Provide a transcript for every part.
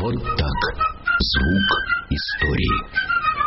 Вот так. Звук истории.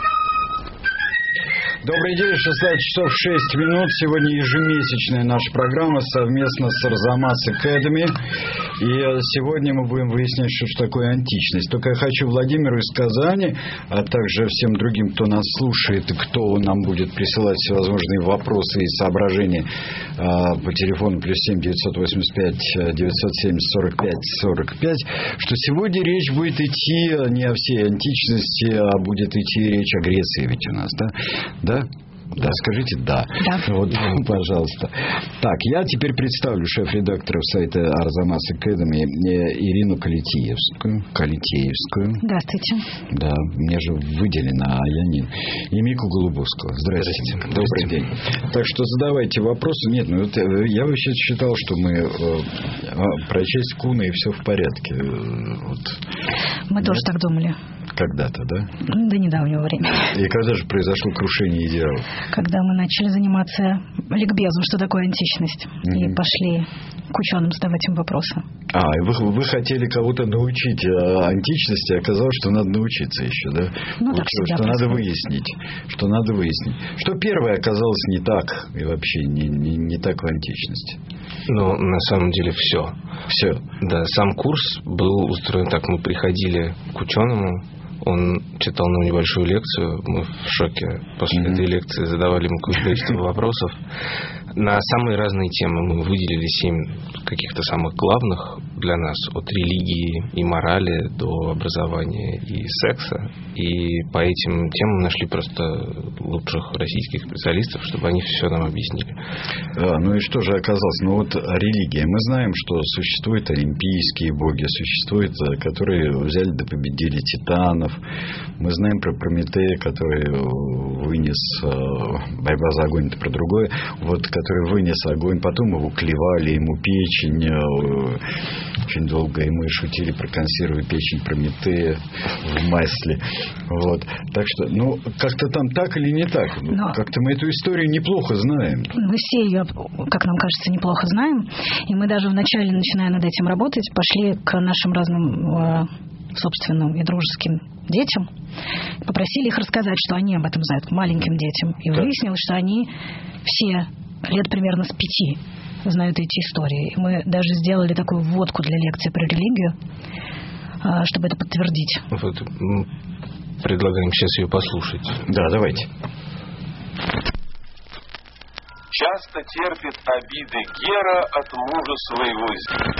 Добрый день, 16 часов 6 минут. Сегодня ежемесячная наша программа совместно с Арзамас Academy. И сегодня мы будем выяснять, что такое античность. Только я хочу Владимиру из Казани, а также всем другим, кто нас слушает и кто нам будет присылать всевозможные вопросы и соображения по телефону +7 985 970 45 45, что сегодня речь будет идти не о всей античности, а будет идти речь о Греции ведь у нас, да? Да? Да, скажите «да». Вот, пожалуйста. Так, я теперь представлю шеф-редактора сайта Арзамас Academy Ирину Калитеевскую. Здравствуйте. Да, мне же выделено, а я не. И Мику Голубовского. Здравствуйте. Добрый день. Так что задавайте вопросы. Нет, ну это, я вообще считал, что мы про честь Куна и все в порядке. Вот. Мы тоже так думали. Когда-то, да? До недавнего времени. И когда же произошло крушение идеалов? Когда мы начали заниматься ликбезом, что такое античность, и пошли к ученым задавать им вопросы. Вы хотели кого-то научить античности, а оказалось, что надо научиться еще, да? Ну, так что надо выяснить. Что первое оказалось не так, и вообще не так в античности. Ну, на самом деле все. Все? Да, сам курс был устроен так. Мы приходили к ученому, он читал нам небольшую лекцию, мы в шоке после этой лекции, задавали ему какое-то количество вопросов. На самые разные темы мы выделили 7 каких-то самых главных для нас, от религии и морали до образования и секса. И по этим темам нашли просто лучших российских специалистов, чтобы они все нам объяснили. Ну и что же оказалось? Ну вот религия. Мы знаем, что существуют олимпийские боги, существуют, которые взяли да победили титанов. Мы знаем про Прометея, который вынес борьба за огонь, это про другое. Вот, который вынес огонь, потом его клевали, ему печень, очень долго, и мы шутили про консервы печень Прометея в масле. Вот. Так что, ну, как-то там так или не так. Но как-то мы эту историю неплохо знаем. Мы все ее, как нам кажется, неплохо знаем. И мы даже вначале, начиная над этим работать, пошли к нашим разным собственным и дружеским детям, попросили их рассказать, что они об этом знают, к маленьким детям. И выяснилось, что они все лет примерно с 5 знают эти истории. И мы даже сделали такую вводку для лекции про религию, чтобы это подтвердить. Вот, предлагаем сейчас ее послушать. Да, давайте. Часто терпит обиды Гера от мужа своего.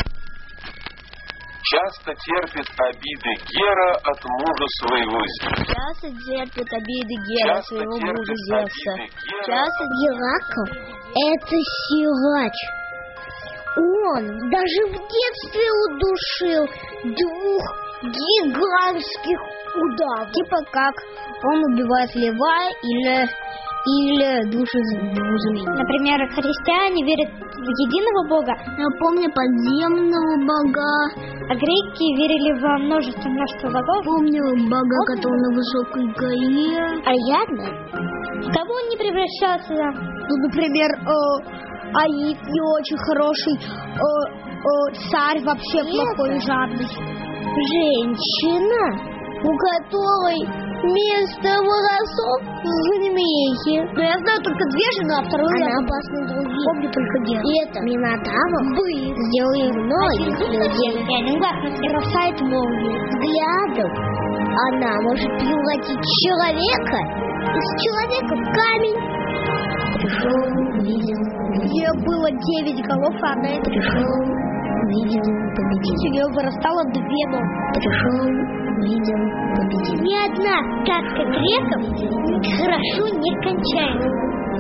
Часто терпит обиды Гера от мужа своего. Часто терпит обиды Гера своего мужа Зевса. Часто Геракл — это силач. Он даже в детстве удушил 2 гигантских удавов. Типа как он убивает льва или души змей. Например, христиане верят в единого Бога. Я помню подземного бога. А греки верили во множество богов. Помню бога, который на высокой горе. Ариадна. В кого он не превращался? Ну, например, Аид не очень хороший. Царь вообще плохой и жадный. Женщина, у которой вместо волосов змеи. Но я знаю только 2 жены, а вторую она опасна другие. Помню только Гера. И это Минотавр сделал ноги людей. И один глаз бросает молнию. Взглядом она может превратить человека из человека в камень. Пришел, увидел. Где было 9 голов, а она это пришел, увидел, победил. У нее вырастало 2 ноги. Пришел, видел, победил. Ни одна сказка греков хорошо не кончается.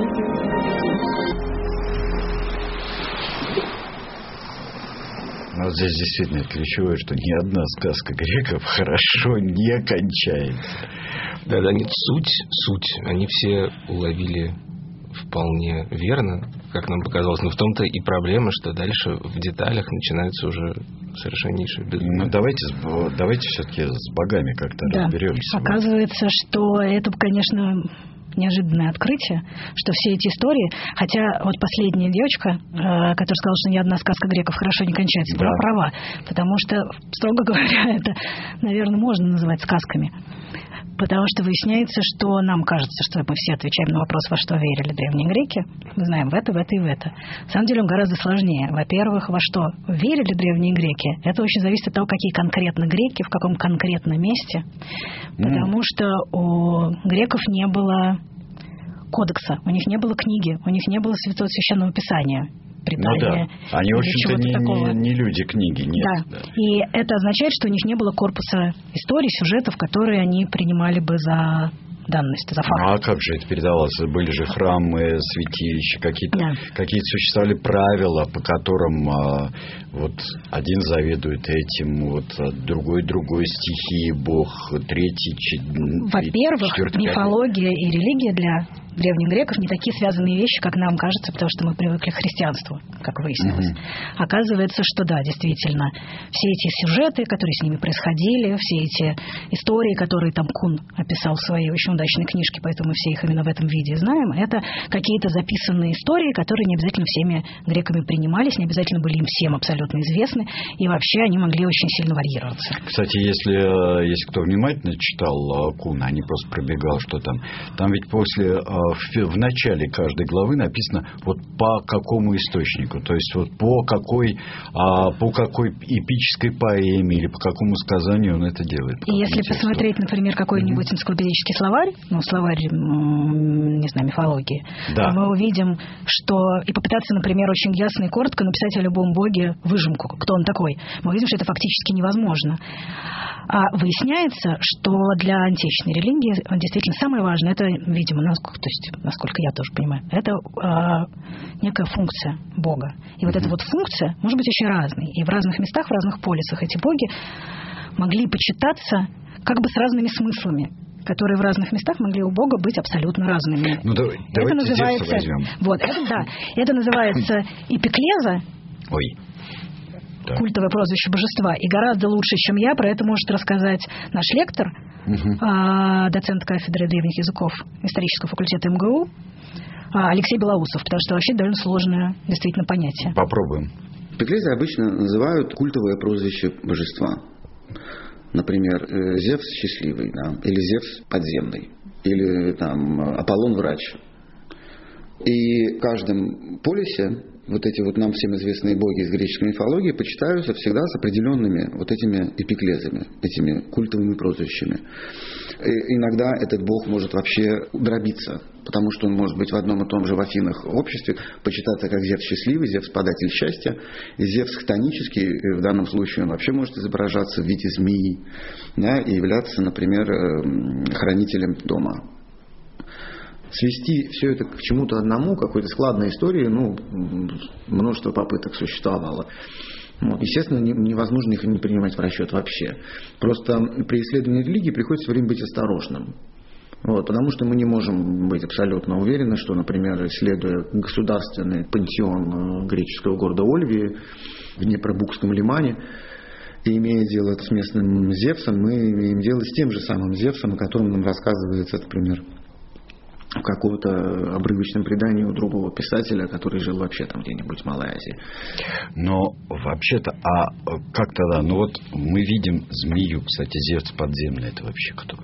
Вот здесь действительно ключевое, что ни одна сказка греков хорошо не кончается. Да, нет, суть. Они все уловили вполне верно, как нам показалось. Но в том-то и проблема, что дальше в деталях начинается уже совершеннейшее безумие. Ну, давайте все-таки с богами как-то разберемся. Оказывается, что это, конечно, неожиданное открытие, что все эти истории, хотя вот последняя девочка, которая сказала, что ни одна сказка греков хорошо не кончается, была права, потому что, строго говоря, это, наверное, можно называть сказками. Потому что выясняется, что нам кажется, что мы все отвечаем на вопрос, во что верили древние греки. Мы знаем в это, и в это. На самом деле он гораздо сложнее. Во-первых, во что верили древние греки, это очень зависит от того, какие конкретно греки, в каком конкретном месте. Потому что у греков не было кодекса, у них не было книги, у них не было священного писания. Предания, они, в общем-то, не люди книги, нет. Да. И это означает, что у них не было корпуса историй, сюжетов, которые они принимали бы за данность, за факт. А как же это передавалось? Были же храмы, святилища, какие-то существовали правила, по которым вот один заведует этим, вот другой стихии бог, третий. Во-первых, мифология и религия для древних греков не такие связанные вещи, как нам кажется, потому что мы привыкли к христианству, как выяснилось. Оказывается, что да, действительно, все эти сюжеты, которые с ними происходили, все эти истории, которые там Кун описал в своей очень удачной книжке, поэтому мы все их именно в этом виде знаем, это какие-то записанные истории, которые не обязательно всеми греками принимались, не обязательно были им всем абсолютно известны, и вообще они могли очень сильно варьироваться. Кстати, если кто внимательно читал Куна, а не просто пробегал, что там ведь в начале каждой главы написано вот по какому источнику, то есть вот по какой эпической поэме или по какому сказанию он это делает. И если посмотреть, например, какой-нибудь энциклопедический словарь, словарь, не знаю, мифологии, то мы увидим, что и попытаться, например, очень ясно и коротко написать о любом боге выжимку, кто он такой, мы увидим, что это фактически невозможно. А выясняется, что для античной религии действительно самое важное, это, видимо, насколько я тоже понимаю, это некая функция Бога. И вот эта вот функция может быть очень разной. И в разных местах, в разных полисах эти боги могли почитаться как бы с разными смыслами, которые в разных местах могли у Бога быть абсолютно разными. Это называется, это называется эпиклеза. Так. Культовое прозвище божества. И гораздо лучше, чем я, про это может рассказать наш лектор, доцент кафедры древних языков исторического факультета МГУ Алексей Белоусов, потому что вообще довольно сложное действительно понятие. Попробуем. Эпиклезы обычно называют культовое прозвище божества. Например, Зевс счастливый, или Зевс подземный, или Аполлон врач. И в каждом полисе вот эти вот нам всем известные боги из греческой мифологии почитаются всегда с определенными вот этими эпиклезами, этими культовыми прозвищами. И иногда этот бог может вообще дробиться, потому что он может быть в одном и том же в Афинах обществе, почитаться как Зевс счастливый, Зевс податель счастья, и Зевс хтонический, в данном случае он вообще может изображаться в виде змеи, и являться, например, хранителем дома. Свести все это к чему-то одному, какой-то складной истории, множество попыток существовало. Естественно, невозможно их не принимать в расчет вообще. Просто при исследовании религии приходится все время быть осторожным. Потому что мы не можем быть абсолютно уверены, что, например, исследуя государственный пантеон греческого города Ольвии в Днепробукском лимане, и имея дело с местным Зевсом, мы имеем дело с тем же самым Зевсом, о котором нам рассказывается, например, в каком-то обрывочном предании у другого писателя, который жил вообще там где-нибудь в Малой Азии. Но вообще-то, как тогда? Мы видим змею, кстати, Зевс подземный, это вообще кто?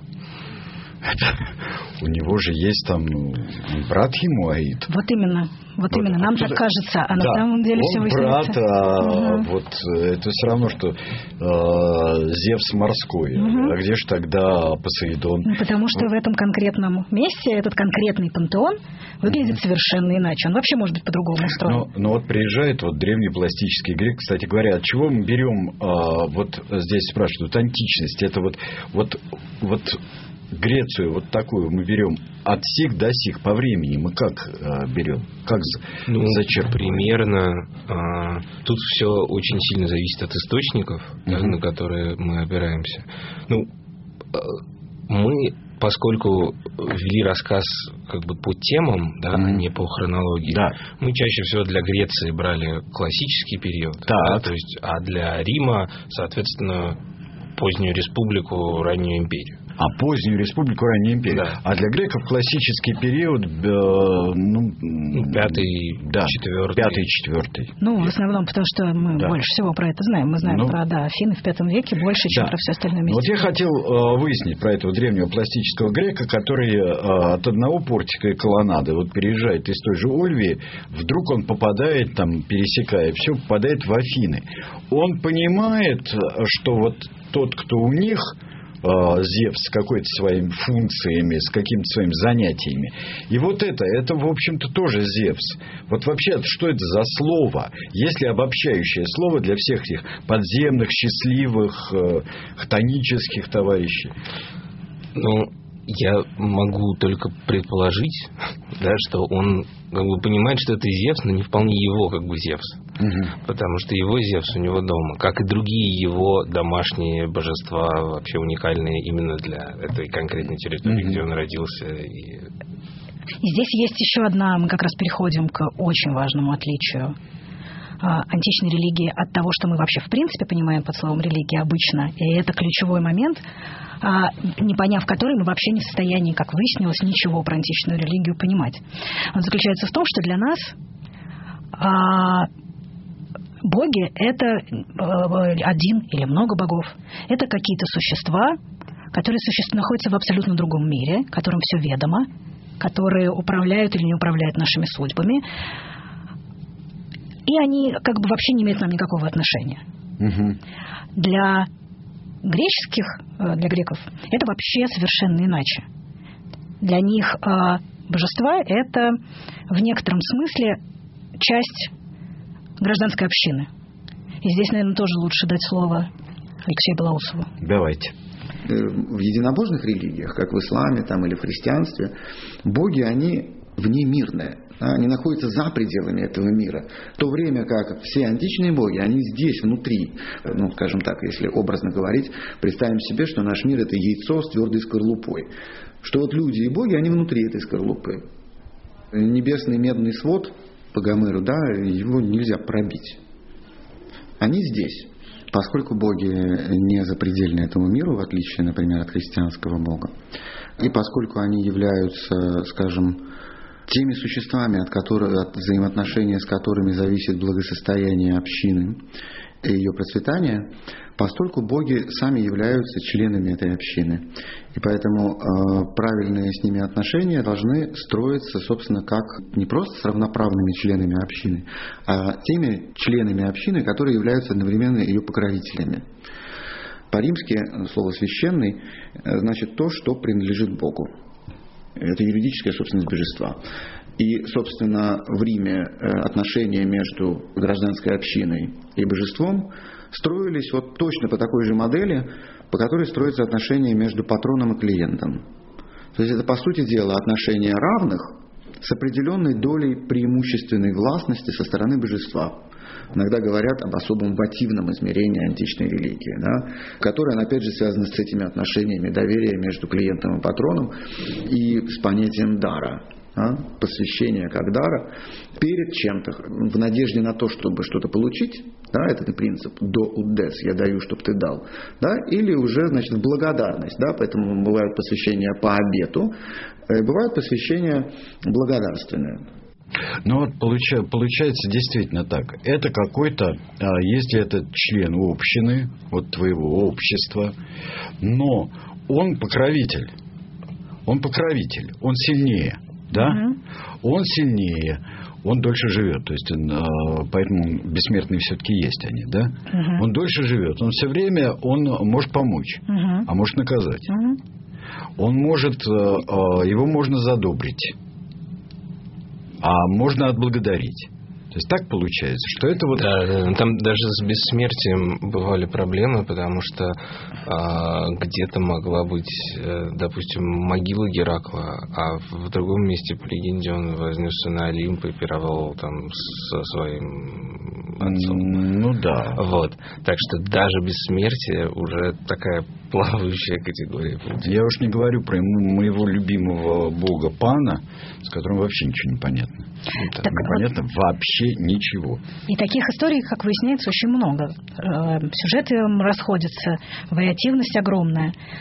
У него же есть там брат ему Аид. Вот именно. Нам так кажется, а на самом деле все выясняется. Брат, это все равно, что Зевс морской. А где же тогда Посейдон? Потому что в этом конкретном месте этот конкретный пантеон выглядит совершенно иначе. Он вообще может быть по-другому устроен. Но приезжает древний пластический грек. Кстати говоря, от чего мы берем, здесь спрашивают, античность? Это вот Грецию такую мы берем от сих до сих по времени. Мы как берем? Как зачерпываем? Примерно. Тут все очень сильно зависит от источников, на которые мы опираемся. Мы, поскольку вели рассказ по темам, а не по хронологии, мы чаще всего для Греции брали классический период, то есть, а для Рима, соответственно, позднюю республику, раннюю империю. А позднюю республику, раннюю империю. Да. А для греков классический период, пятый, четвертый. В основном, потому что мы больше всего про это знаем. Мы знаем про Афины в V веке больше, чем про все остальное место. Вот я хотел выяснить про этого древнего пластического грека, который от одного портика и колоннады переезжает из той же Ольвии, вдруг он попадает, пересекая все, попадает в Афины. Он понимает, что вот тот, кто у них, Зевс, с какой-то своими функциями, с какими-то своими занятиями. И это, в общем-то, тоже Зевс. Вот вообще, что это за слово? Есть ли обобщающее слово для всех этих подземных, счастливых, хтонических товарищей? Я могу только предположить, что он понимает, что это Зевс, но не вполне его Зевс. Потому что его Зевс у него дома, как и другие его домашние божества, вообще уникальные именно для этой конкретной территории, где он родился. И здесь есть еще одна, мы как раз переходим к очень важному отличию античной религии от того, что мы вообще в принципе понимаем под словом религия обычно. И это ключевой момент, не поняв который, мы вообще не в состоянии, как выяснилось, ничего про античную религию понимать. Он заключается в том, что для нас боги – это один или много богов. Это какие-то существа, которые находятся в абсолютно другом мире, которым все ведомо, которые управляют или не управляют нашими судьбами. И они вообще не имеют к нам никакого отношения. Для греков это вообще совершенно иначе. Для них божества – это в некотором смысле часть гражданской общины. И здесь, наверное, тоже лучше дать слово Алексею Белоусову. Давайте. В единобожных религиях, как в исламе или в христианстве, боги, они внемирные. Они находятся за пределами этого мира. В то время как все античные боги, они здесь, внутри. Скажем так, если образно говорить, представим себе, что наш мир – это яйцо с твердой скорлупой. Что люди и боги, они внутри этой скорлупы. Небесный медный свод по Гомеру, его нельзя пробить. Они здесь. Поскольку боги не запредельны этому миру, в отличие, например, от христианского бога, и поскольку они являются, скажем, теми существами, от взаимоотношения с которыми зависит благосостояние общины и ее процветание, постольку боги сами являются членами этой общины. И поэтому правильные с ними отношения должны строиться, собственно, как не просто с равноправными членами общины, а теми членами общины, которые являются одновременно ее покровителями. По-римски слово «священный» значит то, что принадлежит Богу. Это юридическая собственность божества. И, собственно, в Риме отношения между гражданской общиной и божеством строились точно по такой же модели, по которой строятся отношения между патроном и клиентом. То есть это, по сути дела, отношения равных с определенной долей преимущественной властности со стороны божества. Иногда говорят об особом вативном измерении античной религии, которое, опять же, связано с этими отношениями доверия между клиентом и патроном и с понятием дара. Посвящение как дара перед чем-то, в надежде на то, чтобы что-то получить, это принцип «до удес», я даю, чтобы ты дал, или уже, в благодарность, поэтому бывают посвящения по обету, бывают посвящения благодарственные. Получается действительно так. Это какой-то, если это член общины, твоего общества, но он покровитель, он сильнее. Он сильнее, он дольше живет. То есть, поэтому бессмертные все-таки есть они, Он дольше живет. Он все время, он может помочь, а может наказать. Он может, его можно задобрить, а можно отблагодарить. То есть так получается, что это Да, там даже с бессмертием бывали проблемы, потому что где-то могла быть, допустим, могила Геракла, а в другом месте, по легенде, он вознесся на Олимп и пировал там со своим отцом. Так что даже бессмертие уже такая плавающая категория. Я уж не говорю про моего любимого бога Пана, с которым вообще ничего не понятно. Непонятно вообще ничего. И таких историй, как выясняется, очень много. Сюжеты расходятся, вариативность огромная.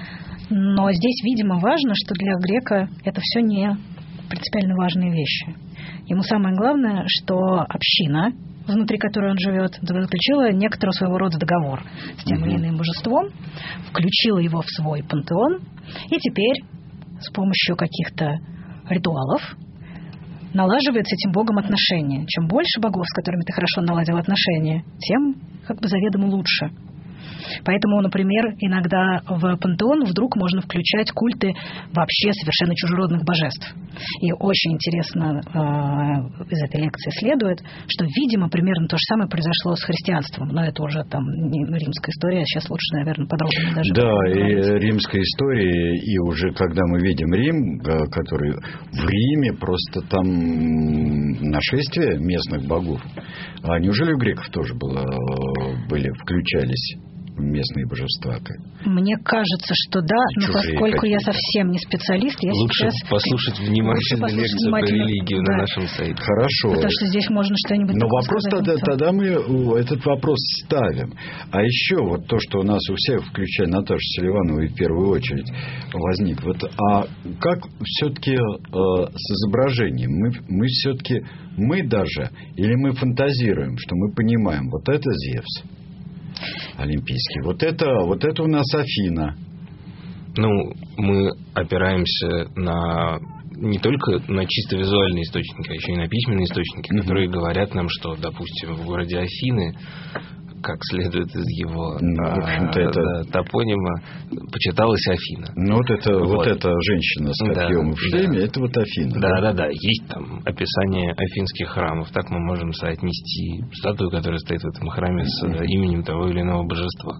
Но здесь, видимо, важно, что для грека это все не принципиально важные вещи. Ему самое главное, что община, внутри которой он живет, заключила некоторого своего рода договор с тем или иным божеством, включила его в свой пантеон, и теперь с помощью каких-то ритуалов налаживает с этим богом отношения. Чем больше богов, с которыми ты хорошо наладил отношения, тем как бы заведомо лучше. Поэтому, например, иногда в пантеон вдруг можно включать культы вообще совершенно чужеродных божеств. И очень интересно из этой лекции следует, что, видимо, примерно то же самое произошло с христианством. Но это уже там римская история, а сейчас лучше, наверное, подробнее даже. Да, и римская история, и уже когда мы видим Рим, который в Риме просто там нашествие местных богов. А неужели у греков тоже включались местные божества? Мне кажется, что да, но поскольку я совсем не специалист, я лучше сейчас... послушать внимательно лекцию про религию на нашем сайте. Хорошо. Потому что здесь можно что-нибудь... Но вопрос тогда мы этот вопрос ставим. А еще вот то, что у нас у всех, включая Наташу Селиванову, в первую очередь возник. А как все-таки с изображением? Мы все-таки, или мы фантазируем, что мы понимаем, вот это Зевс олимпийский. Вот это у нас Афина. Мы опираемся не только на чисто визуальные источники, а еще и на письменные источники, которые говорят нам, что, допустим, в городе Афины, как следует из его топонима, почиталась Афина. Вот эта женщина с копьем в шлеме, это вот Афина. Да. Есть там описание афинских храмов. Так мы можем соотнести статую, которая стоит в этом храме, с именем того или иного божества.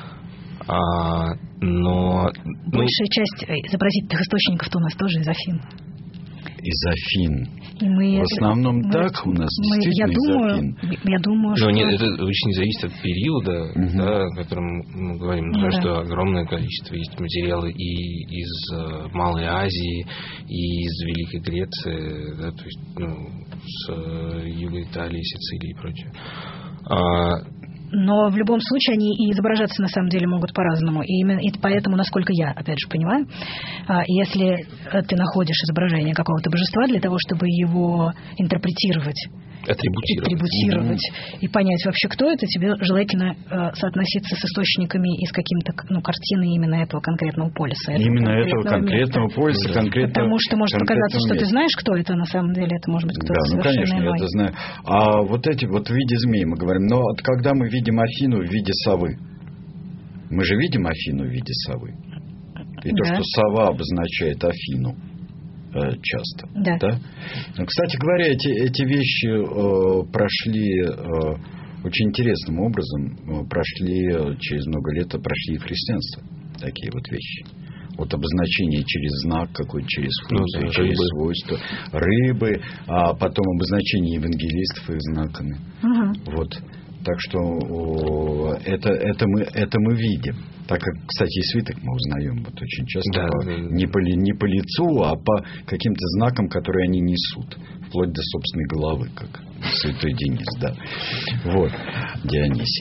Но большая часть изобразительных источников-то у нас тоже из Афин. Из Афин. В основном так у нас действительно из Афин. Я думаю, что... Нет, это очень зависит от периода, о котором мы говорим. Что огромное количество есть материалы и из Малой Азии, и из Великой Греции, то есть с юга Италии, Сицилии и прочее. Но в любом случае они и изображаться на самом деле могут по-разному. И поэтому, насколько я, опять же, понимаю, если ты находишь изображение какого-то божества для того, чтобы его интерпретировать, атрибутировать и понять вообще, кто это, тебе желательно соотноситься с источниками из каким-то картины именно этого конкретного полиса. Этого конкретного полиса, конкретного. Потому что может показаться, что ты знаешь, кто это на самом деле, это может быть кто-то совершенно конечно, иной. я это знаю. А вот эти в виде змей мы говорим, но когда мы видим Афину в виде совы, мы же видим Афину в виде совы. И то, что сова обозначает Афину часто. Да? Кстати говоря, эти вещи прошли очень интересным образом, через много лет прошли и в христианство. Такие вот вещи. Вот обозначение через знак какой-то, через функцию, через свойства рыбы, а потом обозначение евангелистов их знаками. Вот. Так что это мы видим. Так как, кстати, и свиток мы узнаем очень часто не по лицу, а по каким-то знакам, которые они несут, вплоть до собственной головы, как святой Денис, Дионисий.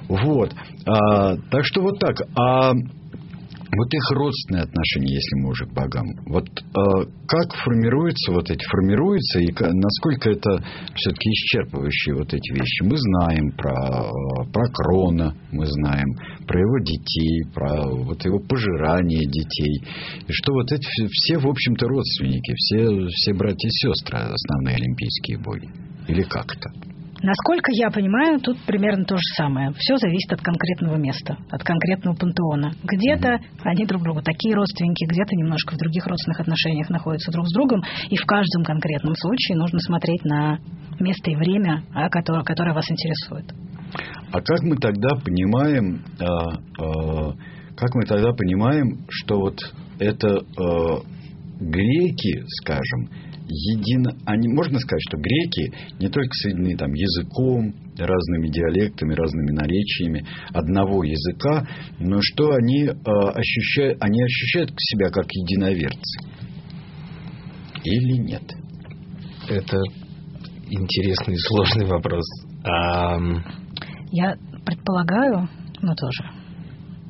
Так что вот так. Вот их родственные отношения, если мы уже к богам. Как формируются и насколько это все-таки исчерпывающие эти вещи. Мы знаем про Крона, мы знаем про его детей, про его пожирание детей. И что эти все, в общем-то, родственники, все братья и сестры, основные олимпийские боги. Или как это? Насколько я понимаю, тут примерно то же самое. Все зависит от конкретного места, от конкретного пантеона. Где-то они друг другу такие родственники, где-то немножко в других родственных отношениях находятся друг с другом. И в каждом конкретном случае нужно смотреть на место и время, которое вас интересует. А как мы тогда понимаем, что это греки, скажем, можно сказать, что греки не только соединены языком, разными диалектами, разными наречиями одного языка, но что они ощущают себя как единоверцы. Или нет? Это интересный и сложный вопрос. Я предполагаю, но тоже.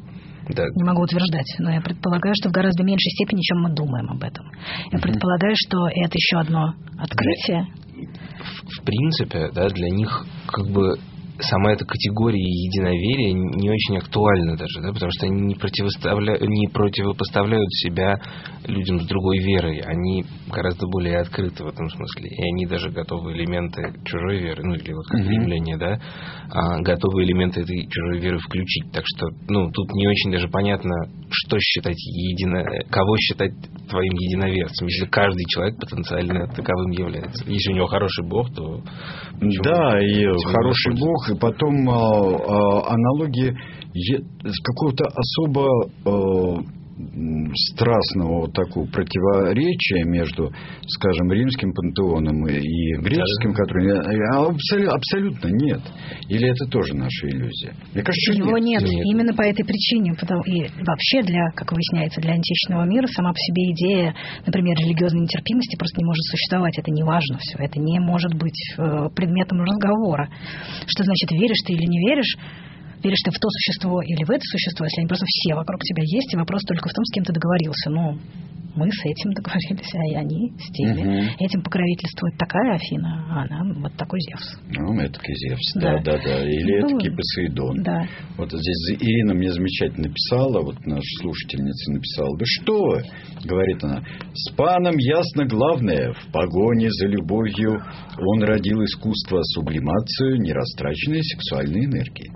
Да. Не могу утверждать, но я предполагаю, что в гораздо меньшей степени, чем мы думаем об этом. Я предполагаю, что это еще одно открытие. В принципе, да, для них как бы сама эта категория единоверия не очень актуальна даже, да, потому что они не противопоставляют себя людям с другой верой. Они гораздо более открыты в этом смысле. И они даже готовы элементы чужой веры, ну или вот как римляне, да, готовы элементы этой чужой веры включить. Так что, ну, тут не очень даже понятно, что считать кого считать твоим единоверцем, если каждый человек потенциально таковым является. Если у него хороший Бог, то... Да, и хороший Бог, и потом аналогии с какого-то особо страстного вот такого противоречия между, скажем, римским пантеоном и греческим, который абсолютно нет. Или это тоже наша иллюзия? Мне кажется, его нет. Именно по этой причине. И вообще, как выясняется, для античного мира сама по себе идея, например, религиозной нетерпимости просто не может существовать. Это не важно все. Это не может быть предметом разговора. Что значит, веришь ты или не веришь? Веришь ты в то существо или в это существо, если они просто все вокруг тебя есть, и вопрос только в том, с кем ты договорился. Ну, мы с этим договорились, а они с теми. Этим покровительствует такая Афина, а она вот такой Зевс. Ну, этакий Зевс, да. Или этакий Посейдон. Да. Вот здесь Ирина мне замечательно написала, вот наша слушательница написала: да что вы, говорит она, с паном ясно главное, в погоне за любовью он родил искусство сублимацию нерастраченной сексуальной энергии.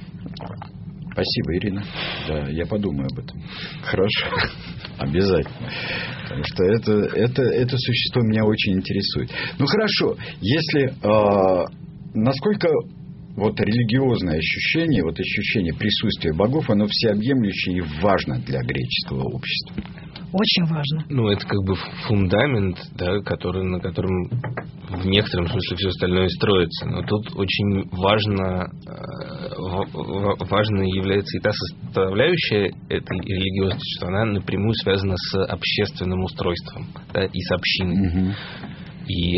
Спасибо, Ирина. Да, я подумаю об этом. Хорошо. Обязательно. Потому что это существо меня очень интересует. Ну, хорошо. Если... насколько вот религиозное ощущение, вот ощущение присутствия богов, оно всеобъемлющее и важно для греческого общества? Очень важно. Ну, это как бы фундамент, да, на котором в некотором смысле все остальное строится. Но тут очень важно является и та составляющая этой религиозности, что она напрямую связана с общественным устройством, да, и с общиной. И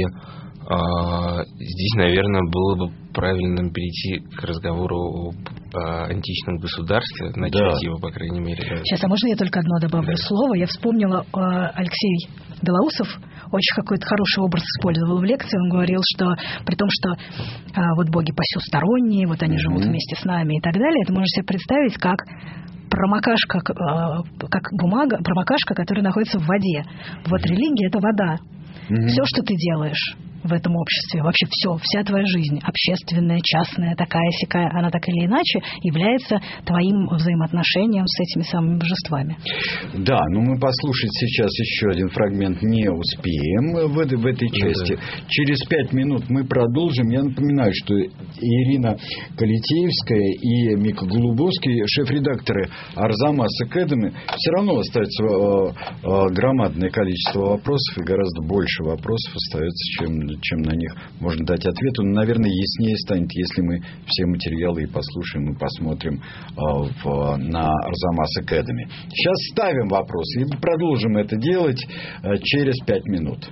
здесь, наверное, было бы правильно перейти к разговору о античном государстве, начать его, по крайней мере. Сейчас, а можно я только одно добавлю слово? Я вспомнила, Алексей Белоусов очень какой-то хороший образ использовал в лекции. Он говорил, что при том, что вот боги посюсторонние, вот они живут вместе с нами и так далее, это можно себе представить как промокашка, как бумага, промокашка, которая находится в воде. Вот религия – это вода. Все, что ты делаешь в этом обществе, вообще все, вся твоя жизнь, общественная, частная, такая-сякая, она так или иначе является твоим взаимоотношением с этими самыми божествами. Да, но мы послушать сейчас еще один фрагмент не успеем в этой части. Через 5 минут мы продолжим. Я напоминаю, что Ирина Калитеевская и Мика Голубовский, шеф-редакторы Арзамас Academy, все равно остается громадное количество вопросов, и гораздо больше вопросов остается, чем на них можно дать ответ. Он, наверное, яснее станет, если мы все материалы и послушаем, и посмотрим на Арзамас Academy. Сейчас ставим вопрос и продолжим это делать через 5 минут.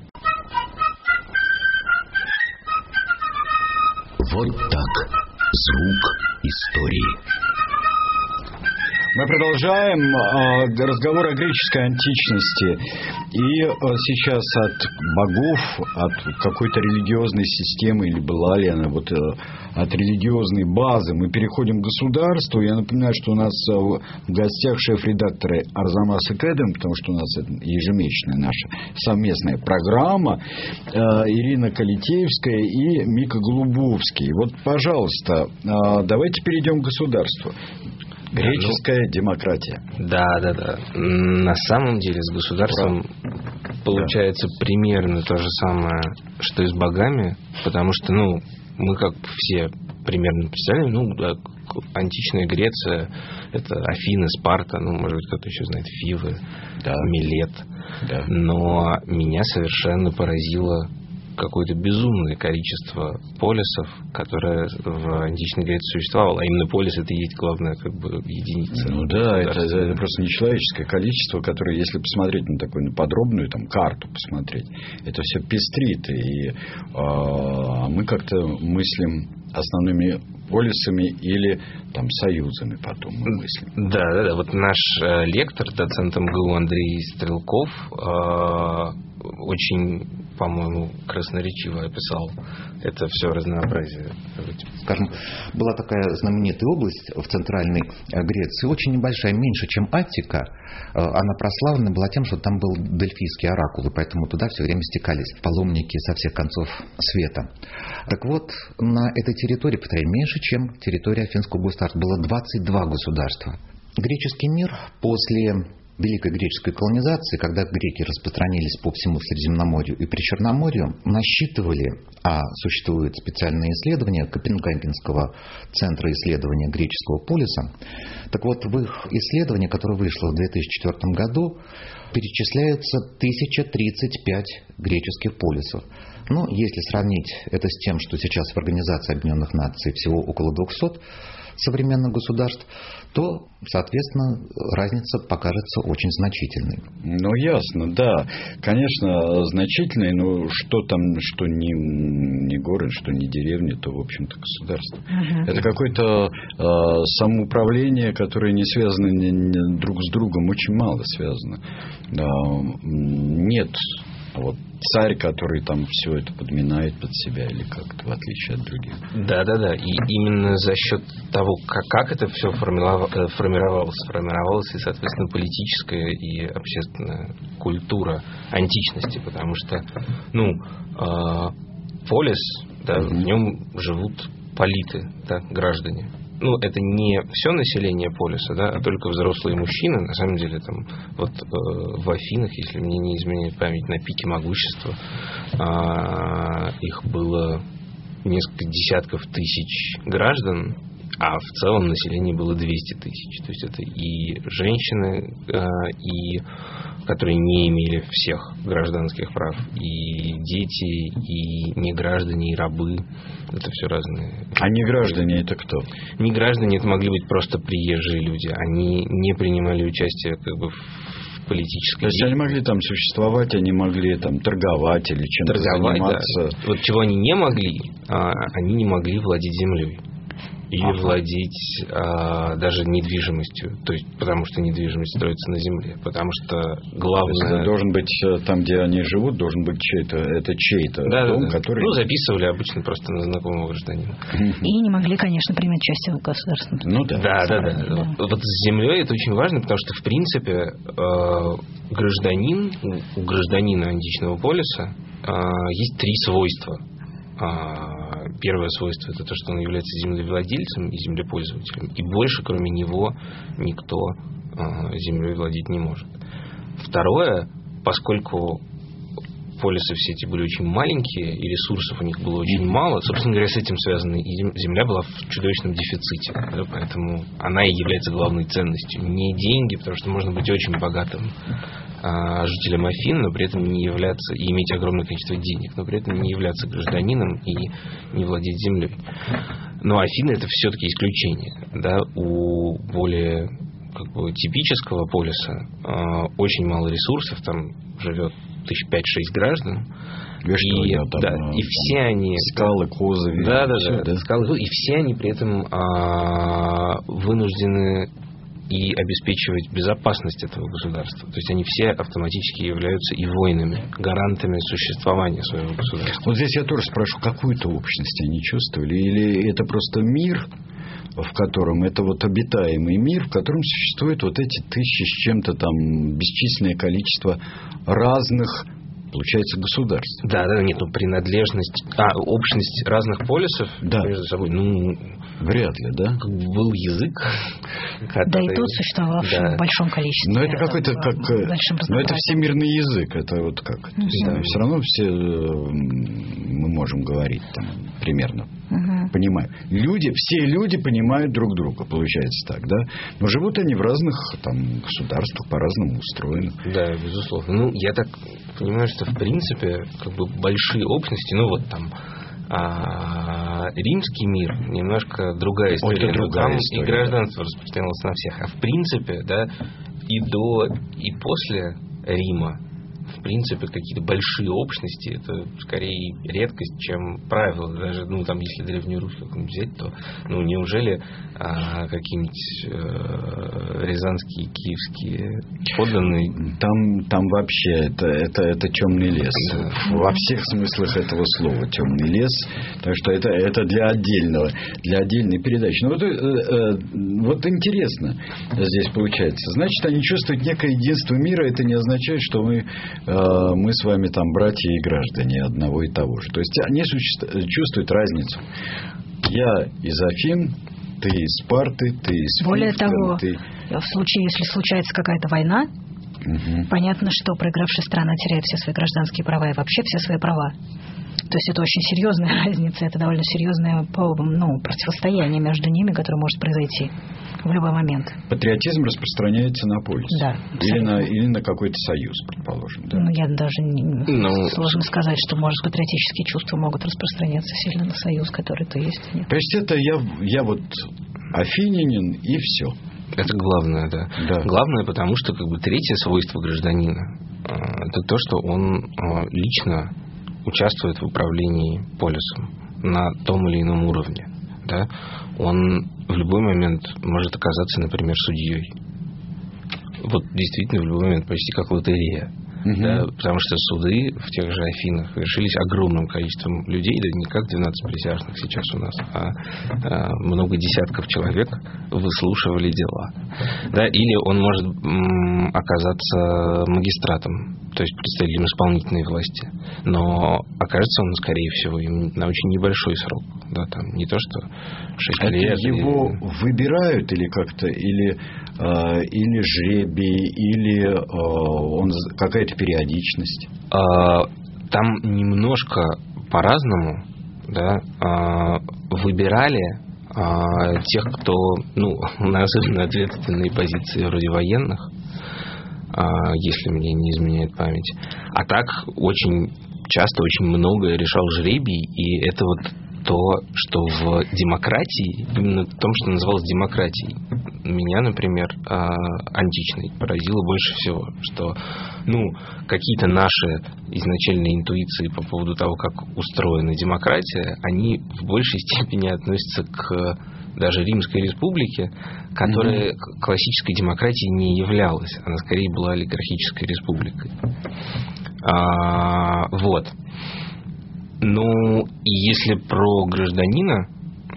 Вот так. Звук истории. Мы продолжаем разговор о греческой античности. И сейчас от богов, от какой-то религиозной системы, или была ли она, вот от религиозной базы, мы переходим к государству. Я напоминаю, что у нас в гостях шеф-редакторы Арзамас Academy, потому что у нас это ежемесячная наша совместная программа, Ирина Калитеевская и Мика Голубовский. Вот, пожалуйста, давайте перейдем к государству. Греческая демократия. Да. На самом деле с государством получается примерно то же самое, что и с богами, потому что, мы как все примерно представляем, античная Греция, это Афины, Спарта, может быть, кто-то еще знает, Фивы, Милет. Да. Но меня совершенно поразило какое-то безумное количество полисов, которое в античной Греции существовало. А именно полис — это и есть главная единица. Это просто нечеловеческое количество, которое, если посмотреть на такую подробную карту посмотреть, это все пестрит. И мы как-то мыслим основными полисами или там союзами потом мы мыслим. Да. Вот наш лектор, доцент МГУ Андрей Стрелков, очень, по-моему, красноречиво описал это все разнообразие. Скажем, была такая знаменитая область в Центральной Греции, очень небольшая, меньше, чем Аттика. Она прославлена была тем, что там был дельфийский оракул, и поэтому туда все время стекались паломники со всех концов света. Так вот, на этой территории, повторяю, меньше, чем территория Афинского государства, было 22 государства. Греческий мир после Великой греческой колонизации, когда греки распространились по всему Средиземноморью и Причерноморью, насчитывали, а существуют специальные исследования Копенгагенского центра исследования греческого полиса. Так вот, в их исследовании, которое вышло в 2004 году, перечисляется 1035 греческих полисов. Но если сравнить это с тем, что сейчас в Организации Объединенных Наций всего около 200 современных государств, то, соответственно, разница покажется очень значительной. Ну, ясно, да. Конечно, значительной, но что там, что не город, что не деревня, то, в общем-то, государство. Это какое-то самоуправление, которое не связано друг с другом, очень мало связано. Нет вот царь, который там все это подминает под себя или как-то, в отличие от других. Да. И именно за счет того, как это все формировалось и, соответственно, политическая и общественная культура античности, потому что, полис, да, в нем живут политы, да, граждане. Это не все население полиса, да, а только взрослые мужчины. На самом деле, там, вот в Афинах, если мне не изменяет память, на пике могущества их было несколько десятков тысяч граждан, а в целом население было 200 тысяч. То есть это и женщины, и которые не имели всех гражданских прав, и дети, и неграждане, и рабы. Это все разные. А неграждане это кто? Неграждане это могли быть просто приезжие люди. Они не принимали участие в политической... То есть они могли там существовать, они могли там торговать или чем-то заниматься. Да. Вот чего они не могли, они не могли владеть землей. Или владеть даже недвижимостью. То есть, потому что недвижимость строится на земле. Потому что главное... Должен быть там, где они живут, должен быть чей-то дом, который... записывали обычно просто на знакомого гражданина. И не могли, конечно, принять участие в государственном. Да. Вот с землей это очень важно, потому что, в принципе, у гражданина античного полиса есть 3 свойства. Первое свойство – это то, что он является землевладельцем и землепользователем. И больше, кроме него, никто землей владеть не может. Второе, поскольку полисы все эти были очень маленькие, и ресурсов у них было очень мало, собственно говоря, с этим связано, и земля была в чудовищном дефиците. Да, поэтому она и является главной ценностью. Не деньги, потому что можно быть очень богатым жителям Афин, но при этом не являться, и иметь огромное количество денег, но при этом не являться гражданином и не владеть землей. Но Афины это все-таки исключение. Да? У более типического полиса очень мало ресурсов, там живет 5-6 граждан. И все они... Скалы, козы. Скалы, и все они при этом вынуждены и обеспечивать безопасность этого государства. То есть они все автоматически являются и воинами, гарантами существования своего государства. Вот здесь я тоже спрошу, какую-то общность они чувствовали? Или это просто мир, в котором это обитаемый мир, в котором существуют эти тысячи с чем-то там бесчисленное количество разных, получается, государств? Да, нет, принадлежность, общность разных полисов между собой, вряд ли, да? Был язык. Да, и тот существовавший в большом количестве. Но это какой-то но это всемирный язык. Это как? Все равно все мы можем говорить там примерно. Понимаю. Все люди понимают друг друга, получается так, да? Но живут они в разных там государствах, по-разному устроены. Да, безусловно. Я так понимаю, что в принципе большие общности, римский мир немножко другая история. Там и гражданство распространялось на всех. А в принципе, да, и до, и после Рима в принципе, какие-то большие общности, это скорее редкость, чем правило. Даже, там, если древнерусских взять, то, неужели какие-нибудь рязанские, киевские подданные... Там вообще это темный лес. Да. Во всех смыслах этого слова темный лес. Так что это для отдельной передачи. Но вот интересно здесь получается. Значит, они чувствуют некое единство мира. Это не означает, что мы с вами там братья и граждане одного и того же. То есть они чувствуют разницу. Я из Афин, ты из Спарты, ты из Фифта. Более того, в случае, если случается какая-то война, понятно, что проигравшая страна теряет все свои гражданские права и вообще все свои права. То есть это очень серьезная разница, это довольно серьезное противостояние между ними, которое может произойти в любой момент. Патриотизм распространяется на полис. Да. Или на какой-то союз, предположим. Да? Я даже сложно сказать, что, может, патриотические чувства могут распространяться сильно на союз, который-то есть. Нет. То есть это я вот афинянин и все. Это главное, да. Главное, потому что третье свойство гражданина – это то, что он лично участвует в управлении полисом на том или ином уровне. Да? Он в любой момент может оказаться, например, судьей. Вот действительно в любой момент, почти как лотерея. Да? Потому что суды в тех же Афинах решились огромным количеством людей, да не как 12 присяжных сейчас у нас, а много десятков человек выслушивали дела. Да? Или он может оказаться магистратом, то есть представителем исполнительной власти. Но окажется он, скорее всего, на очень небольшой срок. Да? Там не то, что 6 лет. Его выбирают или как-то, или жребий, или он какая-то периодичность? Там немножко по-разному, да, выбирали тех, кто на особенно ответственные позиции вроде военных, если мне не изменяет память. А так очень часто, очень многое решал жребий, и это вот то, что в демократии, именно в том, что называлось демократией, меня, например, античной поразило больше всего, что какие-то наши изначальные интуиции по поводу того, как устроена демократия, они в большей степени относятся к даже Римской республике, которая классической демократией не являлась. Она скорее была олигархической республикой. Вот. И если про гражданина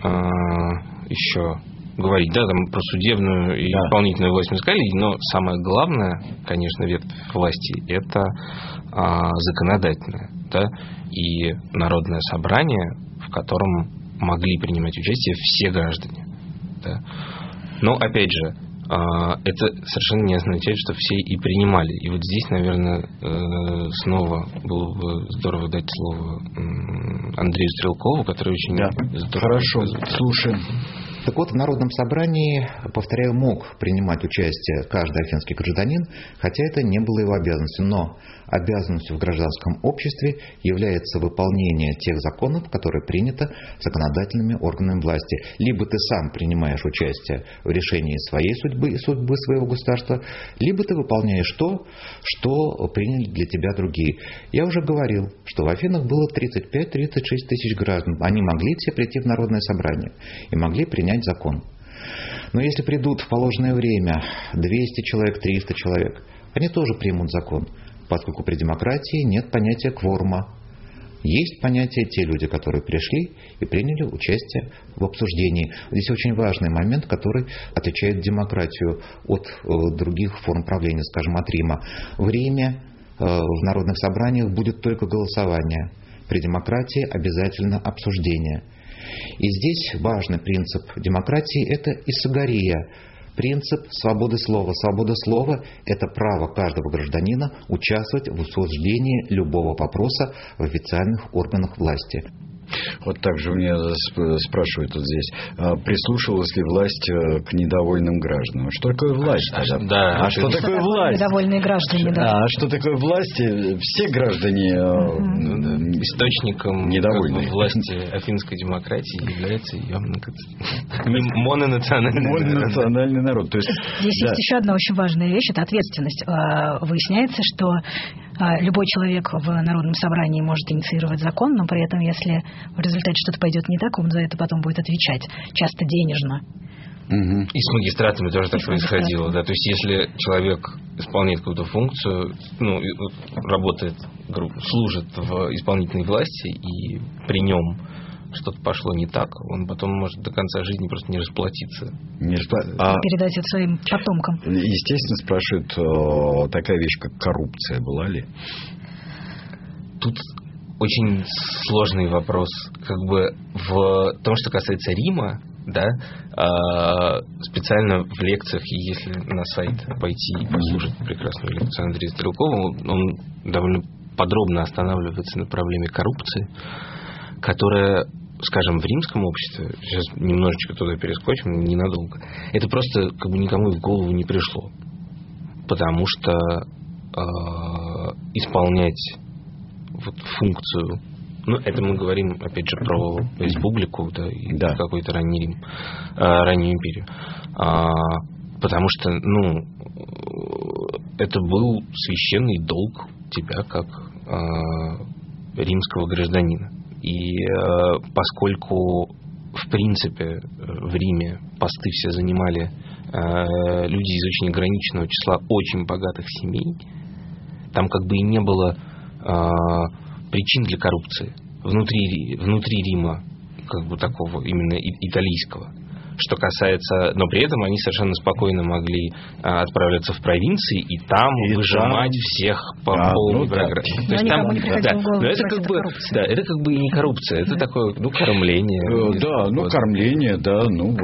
еще говорить, да, там про судебную и исполнительную власть мы сказали, но самое главное, конечно, ветвь власти – это законодательная, да, и народное собрание, в котором могли принимать участие все граждане. Да. Но, опять же, это совершенно не означает, что все и принимали. И вот здесь, наверное, снова было бы здорово дать слово Андрею Стрелкову, который очень... Хорошо, слушаем. Так вот, в Народном собрании, повторяю, мог принимать участие каждый афинский гражданин, хотя это не было его обязанностью. Но обязанностью в гражданском обществе является выполнение тех законов, которые приняты законодательными органами власти. Либо ты сам принимаешь участие в решении своей судьбы и судьбы своего государства, либо ты выполняешь то, что приняли для тебя другие. Я уже говорил, что в Афинах было 35-36 тысяч граждан. Они могли все прийти в Народное собрание и могли принять закон. Но если придут в положенное время 200 человек, 300 человек, они тоже примут закон, поскольку при демократии нет понятия кворума. Есть понятие те люди, которые пришли и приняли участие в обсуждении. Здесь очень важный момент, который отличает демократию от других форм правления, скажем, от Рима. В Риме в народных собраниях будет только голосование. При демократии обязательно обсуждение. И здесь важный принцип демократии – это исагория, принцип свободы слова. Свобода слова – это право каждого гражданина участвовать в обсуждении любого вопроса в официальных органах власти. Вот так же меня спрашивают вот здесь, прислушивалась ли власть к недовольным гражданам? Что такое власть? Да. Что такое власть? Недовольные граждане, да. А что такое власть? Все граждане источником власти афинской демократии является ее мононациональный народ. Здесь есть еще одна очень важная вещь, это ответственность. Выясняется, что любой человек в народном собрании может инициировать закон, но при этом, если в результате что-то пойдет не так, он за это потом будет отвечать, часто денежно. И с магистратами тоже так происходило. Да? То есть, если человек исполняет какую-то функцию, работает, служит в исполнительной власти, и при нем что-то пошло не так, он потом может до конца жизни просто не расплатиться. Передать это своим потомкам. Естественно, спрашивают, такая вещь, как коррупция, была ли? Тут очень сложный вопрос. В том, что касается Рима, да, специально в лекциях, и если на сайт пойти и послушать прекрасную лекцию Андрея Стрелкова, он довольно подробно останавливается на проблеме коррупции, которая, скажем, в римском обществе, сейчас немножечко туда перескочим, ненадолго, это просто никому в голову не пришло. Потому что исполнять функцию, это мы говорим, опять же, про республику, да, и какой-то ранний Рим, раннюю империю. Потому что, это был священный долг тебя как римского гражданина. И поскольку, в принципе, в Риме посты все занимали люди из очень ограниченного числа очень богатых семей, там и не было причин для коррупции внутри Рима, такого именно италийского. Что касается... Но при этом они совершенно спокойно могли отправляться в провинции и там выжимать всех по полной программе. То есть там не приходило в голову, это это и не коррупция, это такое, кормление. Кормление, да,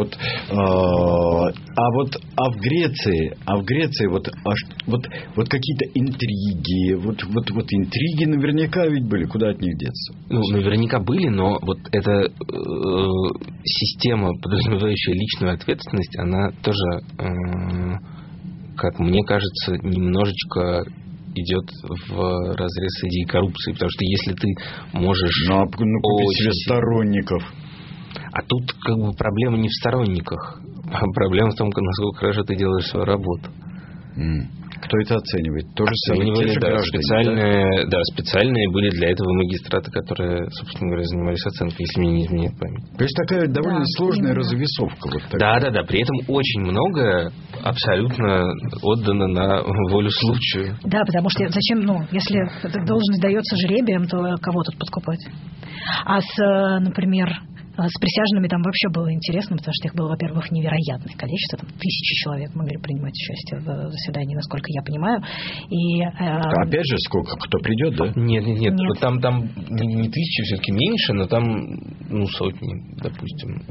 А в Греции какие-то интриги, интриги наверняка ведь были, куда от них деться? Наверняка были, но эта система, подразумевающая личную ответственность, она тоже, как мне кажется, немножечко идет в разрез с идеей коррупции, потому что если ты можешь купить себе сторонников. А тут проблема не в сторонниках, а проблема в том, насколько хорошо ты делаешь свою работу. Кто это оценивает? Оценивали, специальные были для этого магистраты, которые, собственно говоря, занимались оценкой, если мне не изменяет память. То есть такая довольно сложная развесовка. Да. При этом очень многое абсолютно отдано на волю случаю. Да, потому что зачем, если эта должность дается жребием, то кого тут подкупать? А например, с присяжными там вообще было интересно, потому что их было, во-первых, невероятное количество. Там 1000 человек могли принимать участие в заседании, насколько я понимаю. Опять же, сколько? Кто придет, да? Нет. Там не 1000, все-таки меньше, но там сотни, допустим.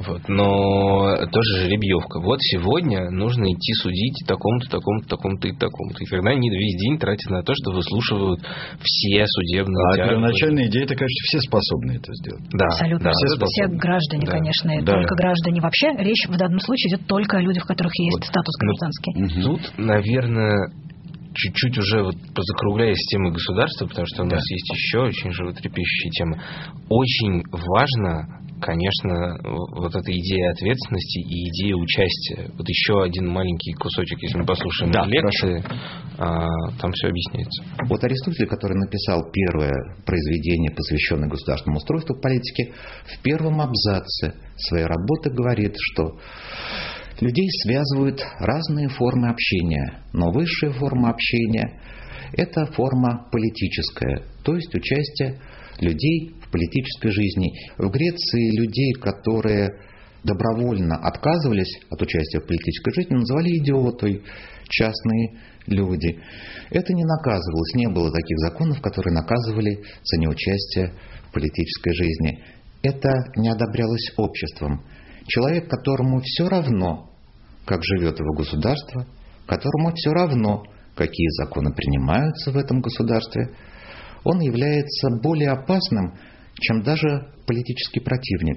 Но тоже жеребьевка. Сегодня нужно идти судить такому-то, такому-то, такому-то и такому-то. И когда они весь день тратят на то, что выслушивают все судебные тяжбы. Первоначальная идея такая, что все способны это сделать. Да, абсолютно. Все граждане, конечно, только граждане. Вообще речь в данном случае идет только о людях, у которых есть статус гражданский. Тут, наверное, чуть-чуть уже закругляясь с темой государства, потому что у нас есть еще очень животрепещущая тема. Очень важно, конечно, эта идея ответственности и идея участия. Еще один маленький кусочек, если мы послушаем лекции, там все объясняется. Аристотель, который написал первое произведение, посвященное государственному устройству политики, в первом абзаце своей работы говорит, что людей связывают разные формы общения, но высшая форма общения – это форма политическая, то есть участие людей в политической жизни. В Греции людей, которые добровольно отказывались от участия в политической жизни, называли идиотой, частные люди. Это не наказывалось, не было таких законов, которые наказывали за неучастие в политической жизни. Это не одобрялось обществом. Человек, которому все равно, как живет его государство, которому все равно, какие законы принимаются в этом государстве, он является более опасным, чем даже политический противник.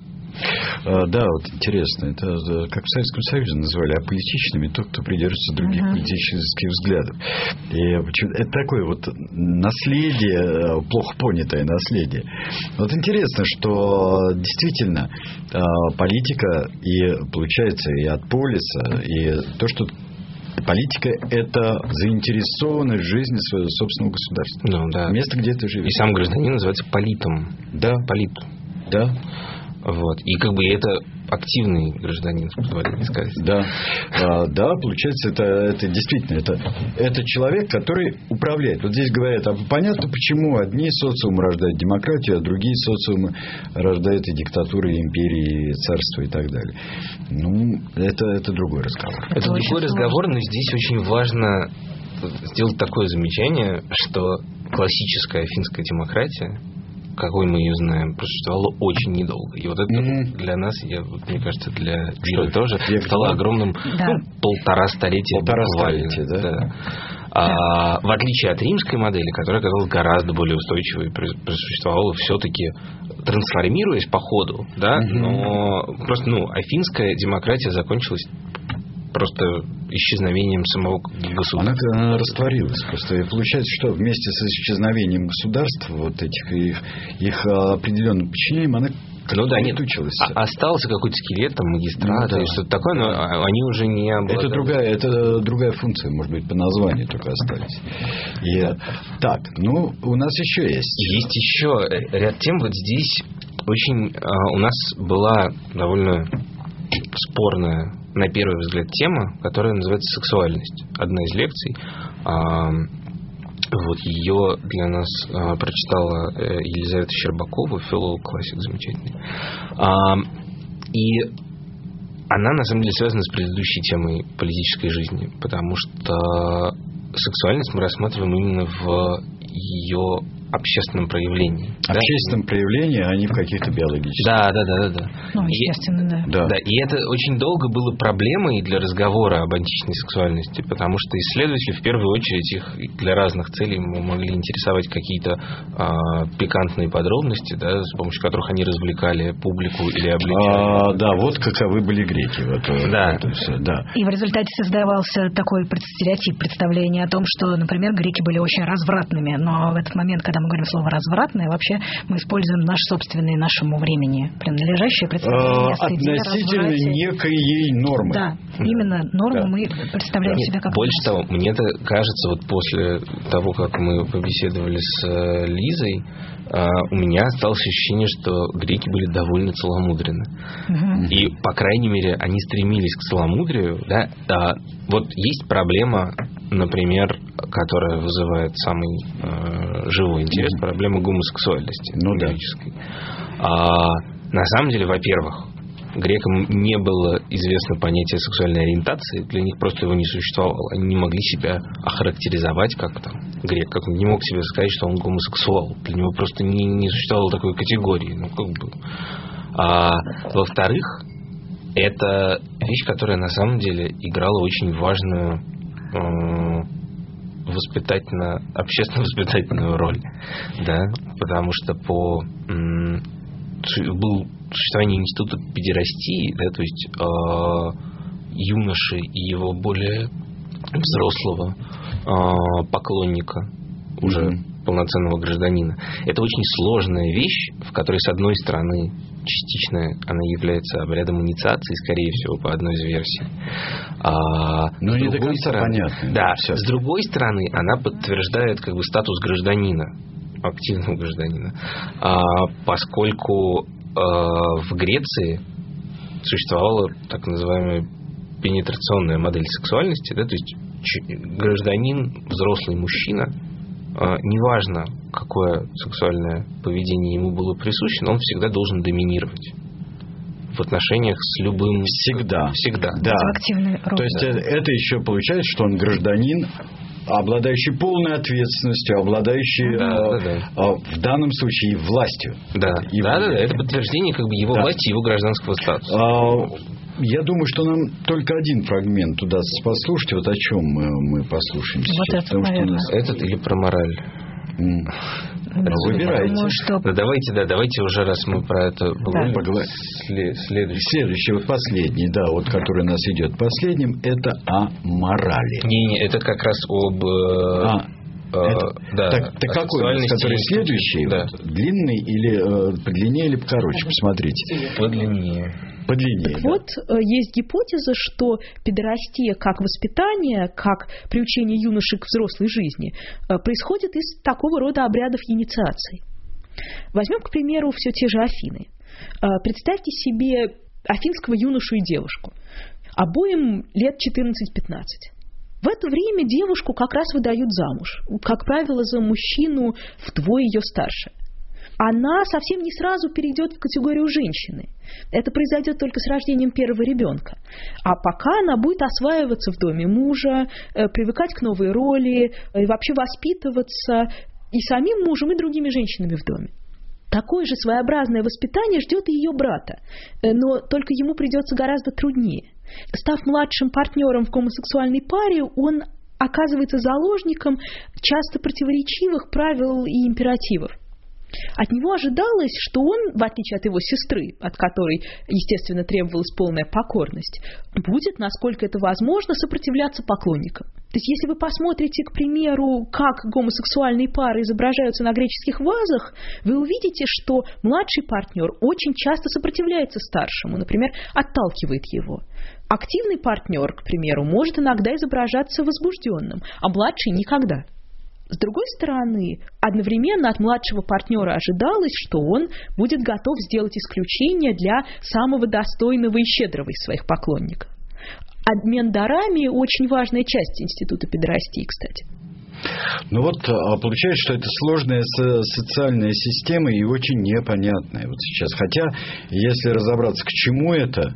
Да, интересно. Это как в Советском Союзе называли аполитичными тот, кто придерживается других политических взглядов. И это такое наследие, плохо понятое наследие. Интересно, что действительно политика и получается и от полиса, и то, что Политика – это заинтересованность в жизни своего собственного государства. Ну, да. Место, где ты живешь. И сам гражданин называется политом. Да. Полит. Да. Вот. И как бы это активный гражданин, позволите сказать. Да. Да, получается, это действительно, это человек, который управляет. Вот здесь говорят, понятно, почему одни социумы рождают демократию, а другие социумы рождают и диктатуры, и империи, и царства, и так далее. Ну, это другой разговор. Это другой разговор, но здесь очень важно сделать такое замечание, что классическая финская демократия, какой мы ее знаем, просуществовала очень недолго. И вот это для нас, мне кажется, для мира тоже стало огромным, 1,5 столетия. 1,5 столетия, да? В отличие от римской модели, которая оказалась гораздо более устойчивой, просуществовала все-таки, трансформируясь по ходу, да, но просто, финская демократия закончилась просто исчезновением самого государства. Она растворилась просто. И получается, что вместе с исчезновением государств, вот этих их определенным подчинением, она улетучилась. Остался какой-то скелет, там, магистрата и что-то такое, но они уже не обладали. Это другая функция, может быть, по названию только остались. Так, у нас еще есть. Есть еще ряд тем. Вот здесь очень у нас была довольно спорная, на первый взгляд, тема, которая называется «Сексуальность». Одна из лекций. Вот ее для нас прочитала Елизавета Щербакова, филолог-классик замечательный. И она, на самом деле, связана с предыдущей темой политической жизни, потому что сексуальность мы рассматриваем именно в ее общественном проявлении. Общественном проявлении, а не в каких-то биологических. Да. Естественно, да. И это очень долго было проблемой для разговора об античной сексуальности, потому что исследователи, в первую очередь, их для разных целей могли интересовать какие-то пикантные подробности, да, с помощью которых они развлекали публику или обличали. Да, вот каковы были греки. Да. И в результате создавался такой стереотип, представление о том, что, например, греки были очень развратными, но в этот момент, когда мы говорим слово «развратное», вообще мы используем наш собственный нашему времени принадлежащее представление о стыде, относительно разврате. некой нормы. Да, именно норму мы представляем себя как... Больше того, мне-то кажется, вот после того, как мы побеседовали с Лизой, у меня осталось ощущение, что греки были довольно целомудренны. И, по крайней мере, они стремились к целомудрию. Да? Вот есть проблема, например, которая вызывает самый живой интерес, проблема гомосексуальности греческой. На самом деле, во-первых, грекам не было известно понятие сексуальной ориентации, для них просто его не существовало. Они не могли себя охарактеризовать как там грек, как он не мог себе сказать, что он гомосексуал. Для него просто не существовало такой категории. Во-вторых, это вещь, которая на самом деле играла очень важную общественно-воспитательную роль, да, потому что был существование института педерастии, да, то есть юноши и его более взрослого поклонника, уже полноценного гражданина. Это очень сложная вещь, в которой, с одной стороны, частично она является обрядом инициации, скорее всего, по одной из версий. Но не до конца понятно. Да, с другой стороны, она подтверждает статус гражданина, активного гражданина, поскольку в Греции существовала так называемая пенетрационная модель сексуальности, да, то есть гражданин, взрослый мужчина, неважно, какое сексуальное поведение ему было присуще, но он всегда должен доминировать в отношениях с любым... Всегда. Да. Активный роль. То есть это еще получается, что он гражданин, обладающий полной ответственностью, обладающий в данном случае властью. Да, это подтверждение его власти, его гражданского статуса. Я думаю, что нам только один фрагмент удастся послушать. Вот о чем мы послушаем сейчас. Вот это, этот или про мораль? Выбирайте. Давайте уже, раз мы про это поговорим. Следующий, вот последний, который у нас идет последним, это о морали. Не, это как раз об... Так какой у нас, который следующий? Да. Длинный или подлиннее, или покороче? Посмотрите. Подлиннее. Подлиннее. Так вот, есть гипотеза, что педерастия как воспитание, как приучение юношей к взрослой жизни происходит из такого рода обрядов инициации. Возьмем, к примеру, все те же Афины. Представьте себе афинского юношу и девушку. Обоим лет 14-15. В это время девушку как раз выдают замуж, как правило, за мужчину вдвое ее старше. Она совсем не сразу перейдет в категорию женщины. Это произойдет только с рождением первого ребенка. А пока она будет осваиваться в доме мужа, привыкать к новой роли, и вообще воспитываться и самим мужем, и другими женщинами в доме. Такое же своеобразное воспитание ждет и ее брата, но только ему придется гораздо труднее. Став младшим партнером в гомосексуальной паре, он оказывается заложником часто противоречивых правил и императивов. От него ожидалось, что он, в отличие от его сестры, от которой, естественно, требовалась полная покорность, будет, насколько это возможно, сопротивляться поклонникам. То есть, если вы посмотрите, к примеру, как гомосексуальные пары изображаются на греческих вазах, вы увидите, что младший партнер очень часто сопротивляется старшему, например, отталкивает его. Активный партнер, к примеру, может иногда изображаться возбужденным, а младший никогда. С другой стороны, одновременно от младшего партнера ожидалось, что он будет готов сделать исключение для самого достойного и щедрого из своих поклонников. Обмен дарами – очень важная часть института педерастии, кстати. Ну вот, получается, что это сложная социальная система и очень непонятная вот сейчас. Хотя, если разобраться, к чему это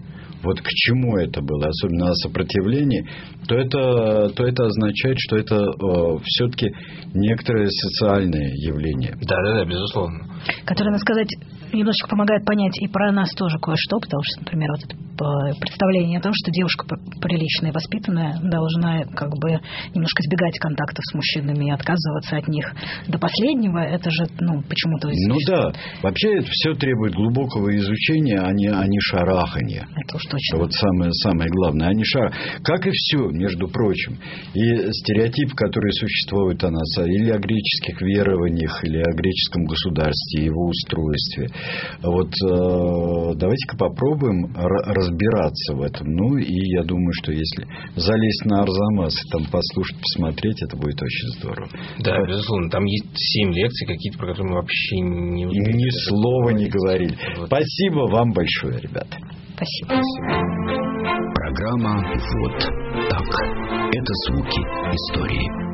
было, особенно о сопротивлении, то это означает, что это все-таки некоторое социальное явление. Да, безусловно. Которое, надо сказать, немножечко помогает понять и про нас тоже кое-что, потому что, например, вот это представление о том, что девушка приличная и воспитанная должна как бы немножко избегать контактов с мужчинами и отказываться от них до последнего, это же, почему-то... Ну да, вообще это все требует глубокого изучения, а не шараханья. Это уж точно. Вот самое главное, а не как и все, между прочим. И стереотип, который существует о нас, или о греческих верованиях, или о греческом государстве, его устройстве. Вот давайте-ка попробуем разбираться в этом. Ну, и я думаю, что если залезть на Арзамас и там послушать, посмотреть, это будет очень здорово. Да, безусловно. Там есть 7 лекций какие-то, про которые мы вообще не успели. Ни слова не говорили. Вот. Спасибо вам большое, ребята. Спасибо. Программа «Вот так». Это звуки истории.